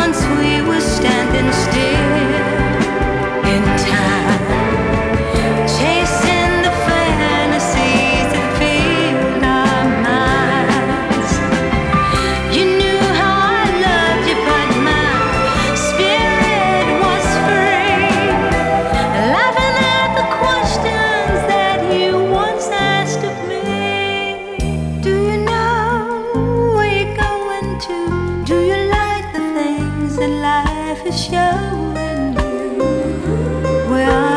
once we were standing still in time, chasing the fantasies that filled our minds. You knew how I loved you, but my spirit was free, laughing at the questions that you once asked of me. Do you know where you're going to? Do you like the things that life is showing you? Well,